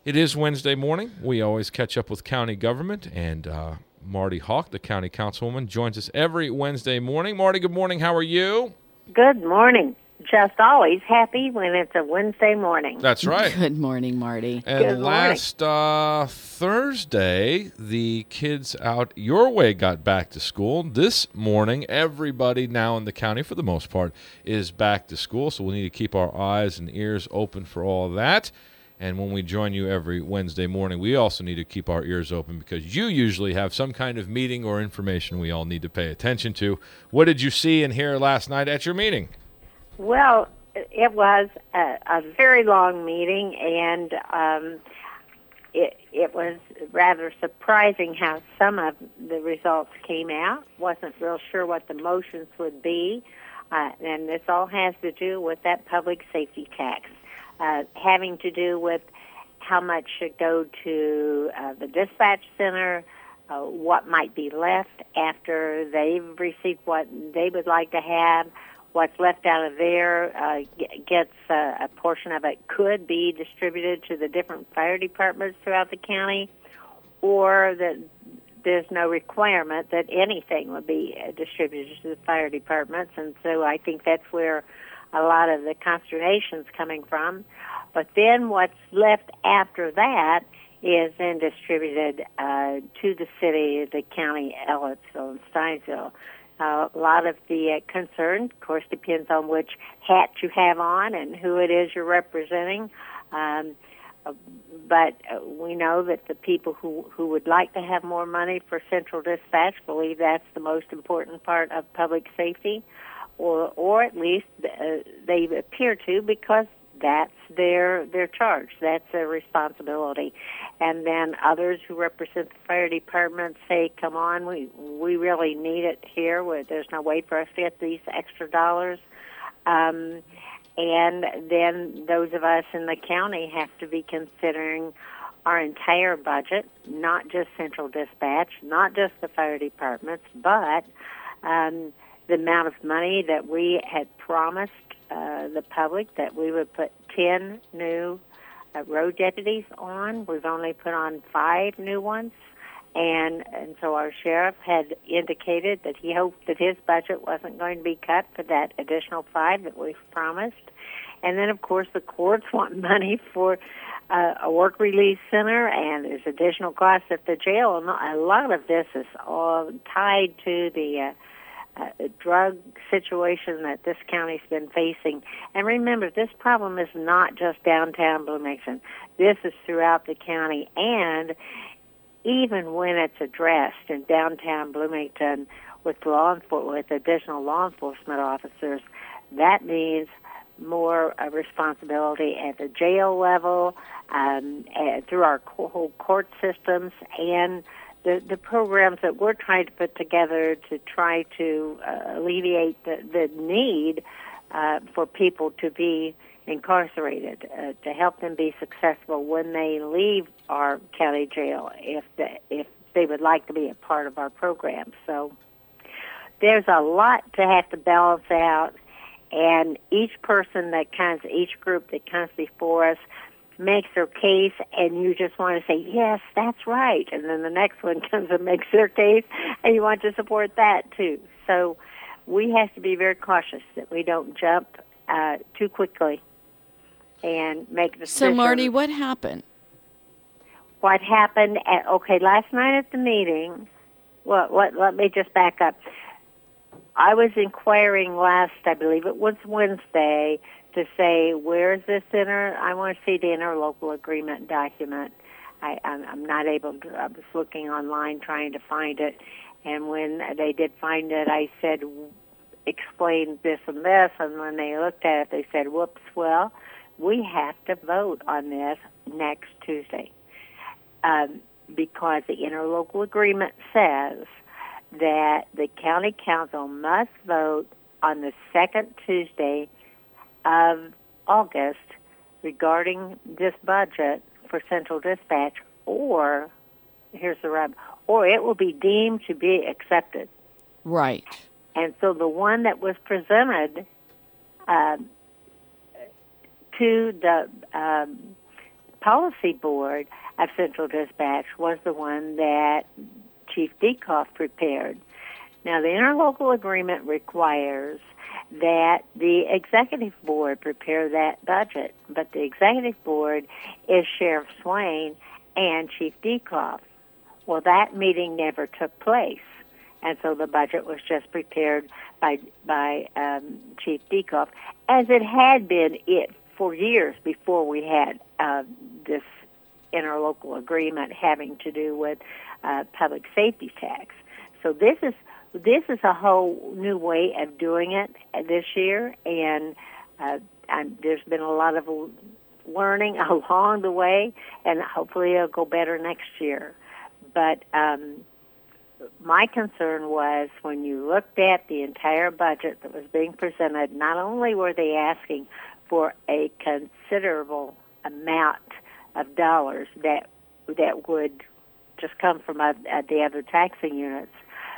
It is Wednesday morning. We always catch up with county government, and Marty Hawk, the county councilwoman, joins us every Wednesday morning. Marty, good morning. How are you? Good morning. Just always happy when it's a Wednesday morning. That's right. Good morning, Marty. And Good morning. last Thursday, the kids out your way got back to school. This morning, everybody now in the county, for the most part, is back to school. So we need to keep our eyes and ears open for all that. And when we join you every Wednesday morning, we also need to keep our ears open because you usually have some kind of meeting or information we all need to pay attention to. What did you see and hear last night at your meeting? Well, it was a very long meeting, and it was rather surprising how some of the results came out. Wasn't real sure what the motions would be, and this all has to do with that public safety tax. Having to do with how much should go to the dispatch center, what might be left after they've received what they would like to have, what's left out of there gets a portion of it could be distributed to the different fire departments throughout the county, or that there's no requirement that anything would be distributed to the fire departments. And so I think that's where a lot of the consternation's coming from. But then what's left after that is then distributed to the city, the county, Ellettsville, and Steinsville. A lot of the concern, of course, depends on which hat you have on and who it is you're representing. But we know that the people who would like to have more money for central dispatch believe that's the most important part of public safety. Or at least they appear to, because that's their charge, that's their responsibility. And then others who represent the fire department say, come on, we really need it here. There's no way for us to get these extra dollars. And then those of us in the county have to be considering our entire budget, not just central dispatch, not just the fire departments, but the amount of money that we had promised the public that we would put 10 new road deputies on. We've only put on 5 new ones. And so our sheriff had indicated that he hoped that his budget wasn't going to be cut for that additional 5 that we've promised. And then, of course, the courts want money for a work release center, and there's additional costs at the jail. And a lot of this is all tied to the drug situation that this county's been facing. And remember, this problem is not just downtown Bloomington. This is throughout the county, and even when it's addressed in downtown Bloomington with additional law enforcement officers, that means more responsibility at the jail level, through our whole court systems, and the programs that we're trying to put together to try to alleviate the need for people to be incarcerated, to help them be successful when they leave our county jail, if they would like to be a part of our program. So there's a lot to have to balance out, and each group that comes before us makes their case, and you just want to say, yes, that's right. And then the next one comes and makes their case, and you want to support that too. So we have to be very cautious that we don't jump too quickly and make decisions. So, Marty, what happened? What happened last night at the meeting, let me just back up. I was inquiring I believe it was Wednesday, to say, where's this I want to see the interlocal agreement document. I'm not able to, I was looking online trying to find it, and when they did find it, I said, explain this and this, and when they looked at it, they said, whoops, well, we have to vote on this next Tuesday, because the interlocal agreement says that the county council must vote on the second Tuesday of August regarding this budget for central dispatch, or, here's the rub, or it will be deemed to be accepted. Right. And so the one that was presented to the policy board of Central Dispatch was the one that Chief Dekoff prepared. Now, the interlocal agreement requires that the executive board prepare that budget, but the executive board is Sheriff Swain and Chief Dekoff. Well, that meeting never took place, and so the budget was just prepared by Chief Dekoff, as it had been for years before we had this interlocal agreement having to do with public safety tax. So this is a whole new way of doing it this year, and there's been a lot of learning along the way, and hopefully it'll go better next year. But my concern was when you looked at the entire budget that was being presented, not only were they asking for a considerable amount of dollars that would just come from the other taxing units,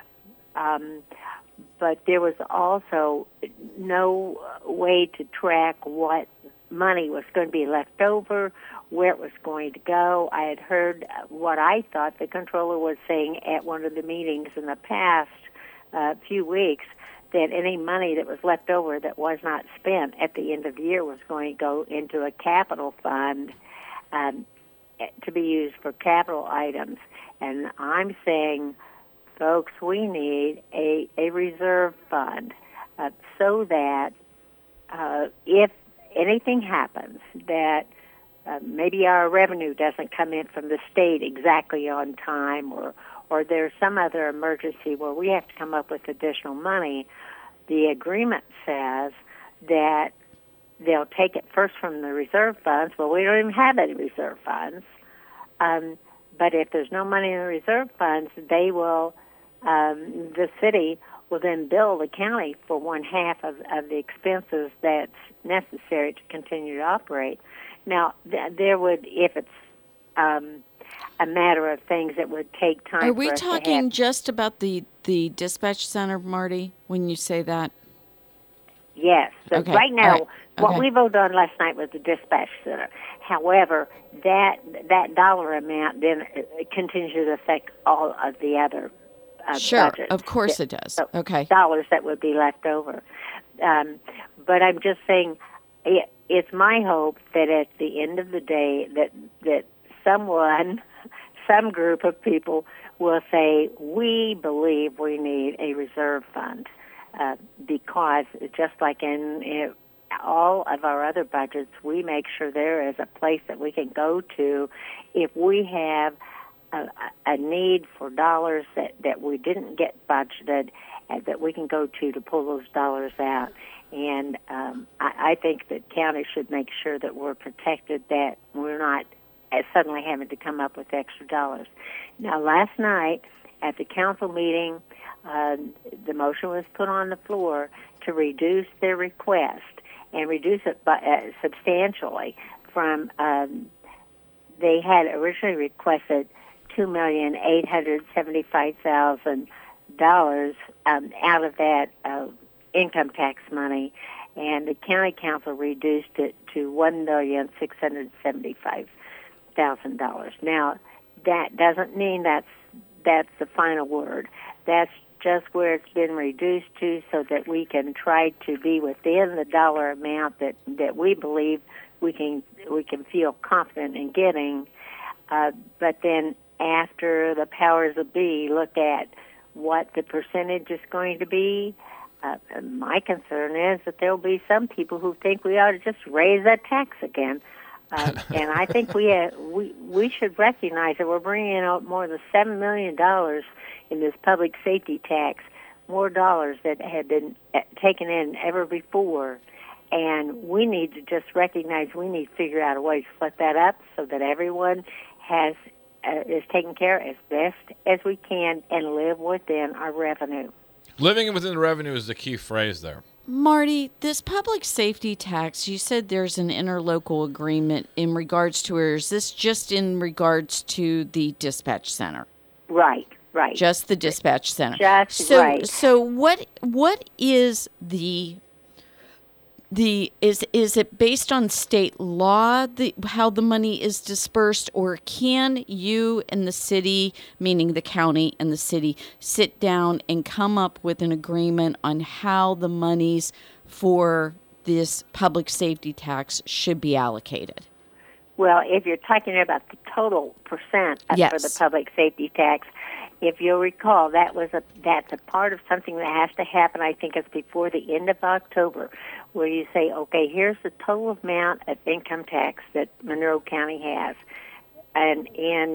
but there was also no way to track what money was going to be left over, where it was going to go. I had heard what I thought the controller was saying at one of the meetings in the past few weeks, that any money that was left over that was not spent at the end of the year was going to go into a capital fund to be used for capital items. And I'm saying, folks, we need a reserve fund so that if anything happens, that maybe our revenue doesn't come in from the state exactly on time, or there's some other emergency where we have to come up with additional money, the agreement says that they'll take it first from the reserve funds. Well, we don't even have any reserve funds. But if there's no money in the reserve funds, they will, the city will then bill the county for one half of the expenses that's necessary to continue to operate. Now, there would, if it's a matter of things that would take time. Are we talking just about the dispatch center, Marty, when you say that? Yes. So okay. Right now, right. What we voted on last night was the dispatch center. However, that dollar amount then continues to affect all of the other sure, budgets. Of course it does. So okay. Dollars that would be left over. But I'm just saying, it's my hope that at the end of the day that some group of people will say, we believe we need a reserve fund, because just like in all of our other budgets, we make sure there is a place that we can go to if we have a need for dollars that we didn't get budgeted, that we can go to pull those dollars out. And I think that county should make sure that we're protected, that we're not suddenly having to come up with extra dollars. Now, last night at the council meeting, the motion was put on the floor to reduce their request and reduce it by, substantially from, they had originally requested $2,875,000 out of that income tax money, and the county council reduced it to $1,675,000. Now, that doesn't mean that's the final word. That's just where it's been reduced to, so that we can try to be within the dollar amount that we believe we can feel confident in getting. But then after the powers that be look at what the percentage is going to be, my concern is that there will be some people who think we ought to just raise that tax again. And I think we should recognize that we're bringing in more than $7 million in this public safety tax, more dollars that had been taken in ever before. And we need to just recognize we need to figure out a way to split that up so that everyone is taken care of as best as we can and live within our revenue. Living within the revenue is the key phrase there. Marty, this public safety tax, you said there's an interlocal agreement in regards to, or is this just in regards to the dispatch center? Right. Just the dispatch center. Right. So what is the Is it based on state law, how the money is dispersed, or can you and the city, meaning the county and the city, sit down and come up with an agreement on how the monies for this public safety tax should be allocated? Well, if you're talking about the total percent Yes. for the public safety tax, if you'll recall, that's a part of something that has to happen. I think it's before the end of October, where you say, okay, here's the total amount of income tax that Monroe County has, and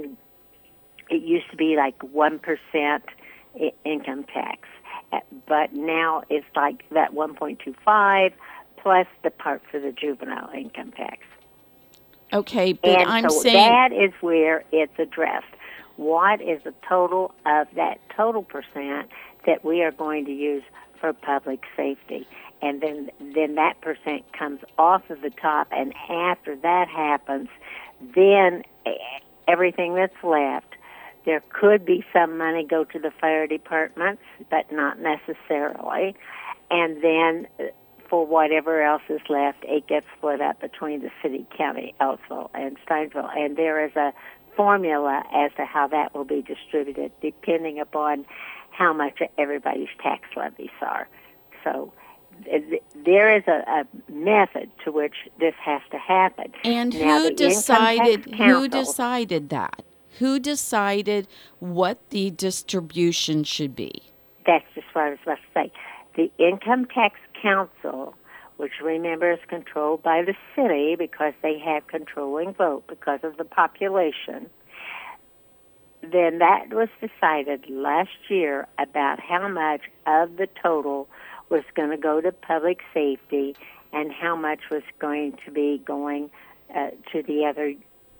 it used to be like 1% income tax, but now it's like that 1.25 plus the part for the juvenile income tax. Okay, but And I'm so saying that is where it's addressed. What is the total of that total percent that we are going to use for public safety? And then that percent comes off of the top, and after that happens, then everything that's left, there could be some money go to the fire departments, but not necessarily. And then for whatever else is left, it gets split up between the city, county, Ellisville, and Steinsville. And there is a formula as to how that will be distributed, depending upon how much everybody's tax levies are. So there is a method to which this has to happen. And now, who the Income decided? Tax Who Council- decided that? Who decided what the distribution should be? That's just what I was about to say. The Income Tax Council, which remember is controlled by the city because they have controlling vote because of the population, then that was decided last year about how much of the total was going to go to public safety and how much was going to be going to the other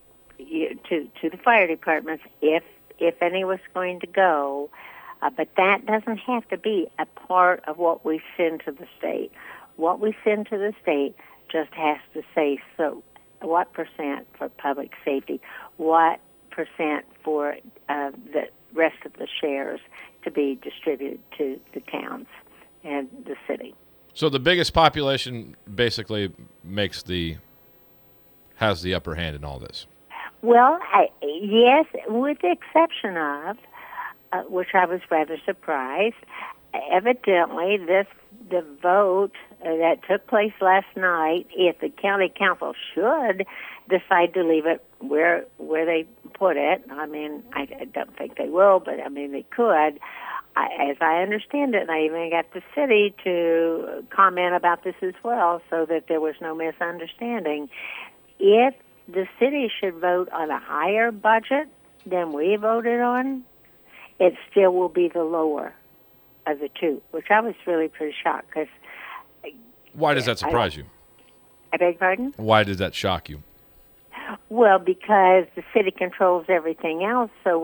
to the fire departments if any was going to go. But that doesn't have to be a part of what we send to the state. What we send to the state just has to say, so what percent for public safety, what percent for the rest of the shares to be distributed to the towns and the city. So the biggest population basically has the upper hand in all this. Well, yes, with the exception of, which I was rather surprised, evidently the vote that took place last night, if the county council should decide to leave it where they put it, I mean, I don't think they will, but I mean they could. As I understand it, and I even got the city to comment about this as well, so that there was no misunderstanding. If the city should vote on a higher budget than we voted on, it still will be the lower of the two, which I was really pretty shocked. Because why does that surprise you? I beg your pardon? Why did that shock you? Well, because the city controls everything else, so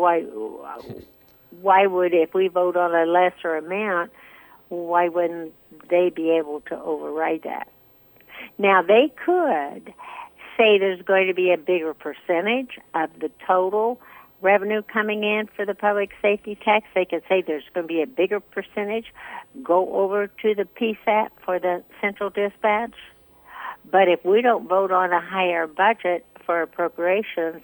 why would, if we vote on a lesser amount, why wouldn't they be able to override that? Now, they could say there's going to be a bigger percentage of the total revenue coming in for the public safety tax. They could say there's going to be a bigger percentage go over to the PSAT for the central dispatch. But if we don't vote on a higher budget for appropriations,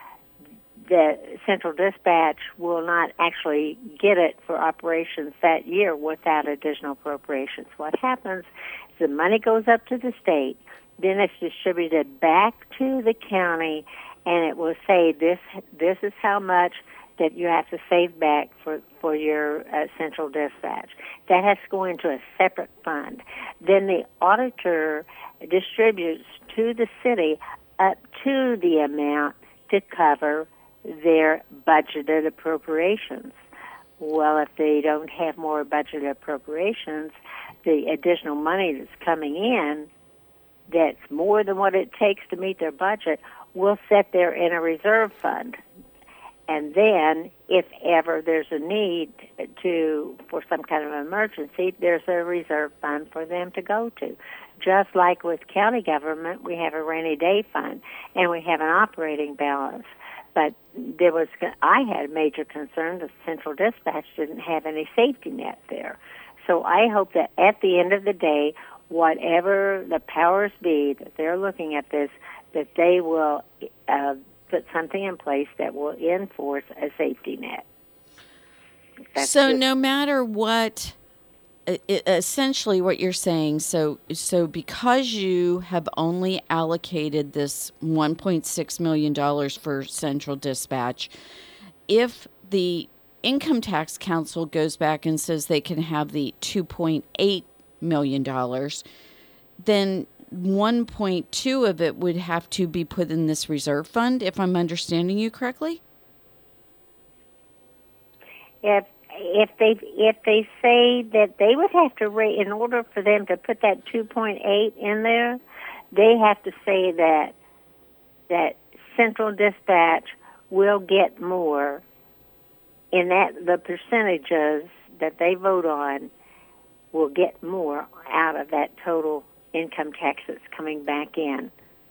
the central dispatch will not actually get it for operations that year without additional appropriations. What happens is the money goes up to the state, then it's distributed back to the county, and it will say this is how much that you have to save back for your central dispatch. That has to go into a separate fund. Then the auditor distributes to the city up to the amount to cover their budgeted appropriations. Well, if they don't have more budgeted appropriations, the additional money that's coming in that's more than what it takes to meet their budget will sit there in a reserve fund. And then, if ever there's a need for some kind of emergency, there's a reserve fund for them to go to. Just like with county government, we have a rainy day fund, and we have an operating balance. But I had a major concern that Central Dispatch didn't have any safety net there. So I hope that at the end of the day, whatever the powers be that they're looking at this, that they will put something in place that will enforce a safety net. So no matter what, essentially what you're saying, so because you have only allocated this $1.6 million for Central Dispatch, if the Income Tax Council goes back and says they can have the $2.8 million, then 1.2 of it would have to be put in this reserve fund, if I'm understanding you correctly? If they say that they would have to in order for them to put that 2.8 in there, they have to say that Central Dispatch will get more in that the percentages that they vote on will get more out of that total income tax that's coming back in.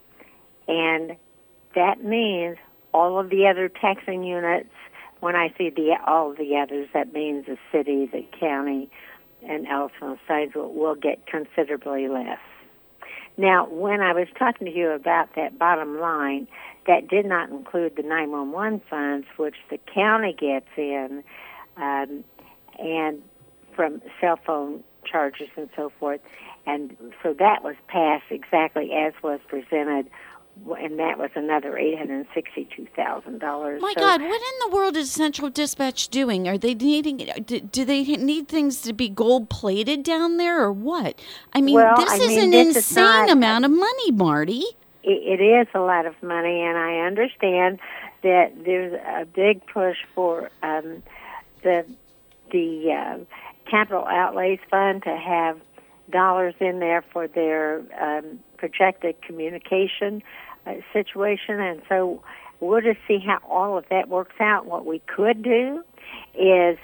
And that means all of the other taxing units, when I say all of the others, that means the city, the county, and Ellisville Sidesville will get considerably less. Now, when I was talking to you about that bottom line, that did not include the 911 funds, which the county gets in, and from cell phone charges and so forth. And so that was passed exactly as was presented, and that was another $862,000. My God, what in the world is Central Dispatch doing? Are they needing? Do they need things to be gold-plated down there, or what? I mean, this is an insane amount of money, Marty. It is a lot of money, and I understand that there's a big push for the Capital Outlays Fund to have dollars in there for their projected communication situation, and so we'll just see how all of that works out. What we could do is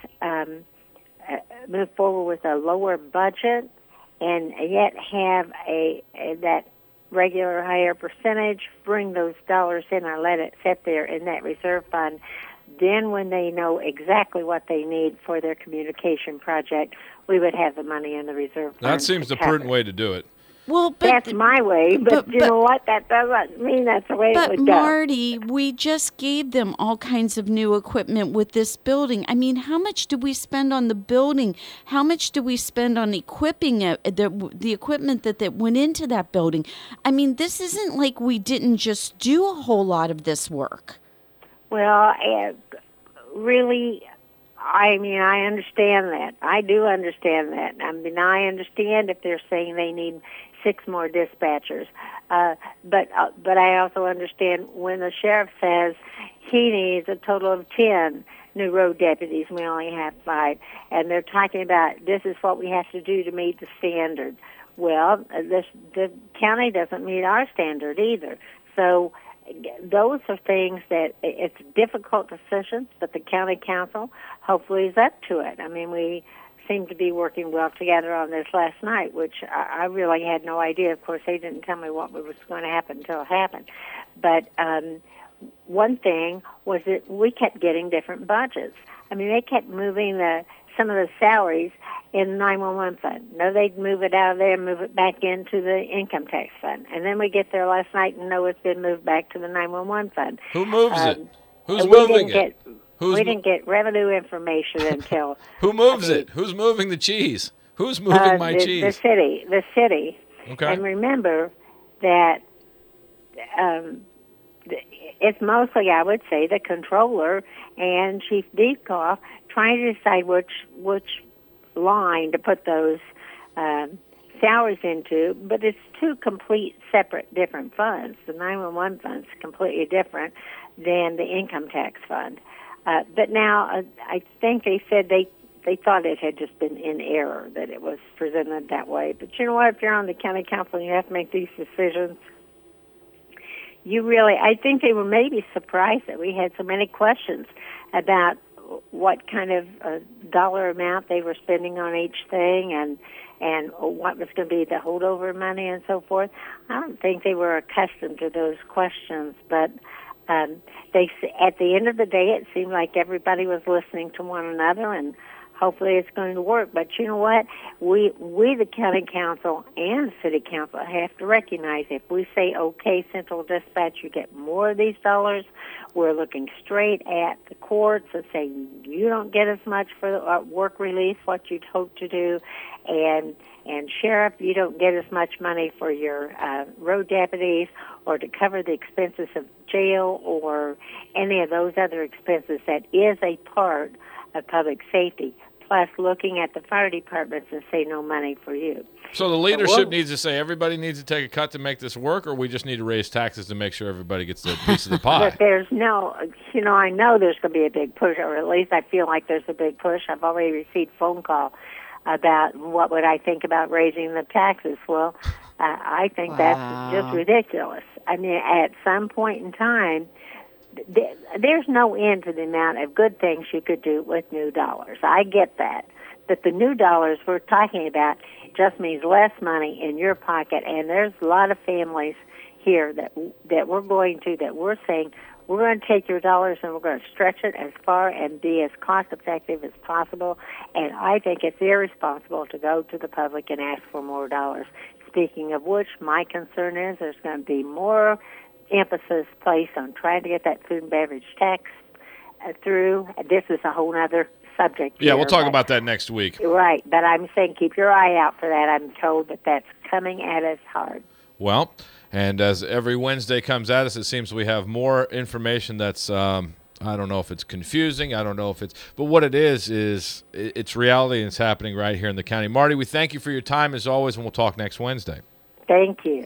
move forward with a lower budget and yet have that regular higher percentage, bring those dollars in or let it sit there in that reserve fund. Then when they know exactly what they need for their communication project, we would have the money in the reserve fund. That seems the prudent way to do it. Well, that's my way, but you know what? That doesn't mean that's the way it would go. But, Marty, we just gave them all kinds of new equipment with this building. I mean, how much do we spend on the building? How much do we spend on equipping the equipment that went into that building? I mean, this isn't like we didn't just do a whole lot of this work. Well, really, I mean, I understand that. I do understand that. I mean, I understand if they're saying they need 6 more dispatchers. But I also understand when the sheriff says he needs a total of 10 new road deputies, we only have 5. And they're talking about this is what we have to do to meet the standard. Well, the county doesn't meet our standard either. So those are things that it's difficult decisions, but the county council hopefully is up to it. I mean, we seem to be working well together on this last night, which I really had no idea. Of course, they didn't tell me what was going to happen until it happened. But one thing was that we kept getting different budgets. I mean, they kept moving some of the salaries in the 911 fund. No, they'd move it out of there and move it back into the income tax fund. And then we get there last night and know it's been moved back to the 911 fund. Who moves it? Who's moving it? We didn't get revenue information until... Who moves it? Who's moving the cheese? Who's moving my cheese? The city. Okay. And remember that it's mostly, I would say, the controller and Chief Dietkoff trying to decide which line to put those salaries into, but it's 2 complete separate different funds. The 911 fund's completely different than the income tax fund. But now I think they said they thought it had just been in error, that it was presented that way. But you know what? If you're on the county council and you have to make these decisions, I think they were maybe surprised that we had so many questions about what kind of dollar amount they were spending on each thing and what was going to be the holdover money and so forth. I don't think they were accustomed to those questions, but at the end of the day, it seemed like everybody was listening to one another, and hopefully it's going to work. But you know what? We the county council and city council have to recognize if we say, okay, Central Dispatch, you get more of these dollars, we're looking straight at the courts and saying you don't get as much for work release, what you'd hoped to do, and Sheriff, you don't get as much money for your road deputies or to cover the expenses of jail or any of those other expenses that is a part of public safety, plus looking at the fire departments and say no money for you. So the leadership needs to say everybody needs to take a cut to make this work, or we just need to raise taxes to make sure everybody gets their piece of the pie? But there's no, I know there's going to be a big push, or at least I feel like there's a big push. I've already received phone call about what would I think about raising the taxes. Well, I think that's just ridiculous. I mean, at some point in time, there's no end to the amount of good things you could do with new dollars. I get that. But the new dollars we're talking about just means less money in your pocket, and there's a lot of families here that we're saying, we're going to take your dollars and we're going to stretch it as far and be as cost-effective as possible. And I think it's irresponsible to go to the public and ask for more dollars. Speaking of which, my concern is there's going to be more emphasis placed on trying to get that food and beverage tax through. This is a whole other subject. Yeah, we'll talk about that next week. Right, but I'm saying keep your eye out for that. I'm told that that's coming at us hard. Well, and as every Wednesday comes at us, it seems we have more information that's, I don't know if it's confusing. I don't know if it's, but what it is it's reality and it's happening right here in the county. Marty, we thank you for your time as always, and we'll talk next Wednesday. Thank you.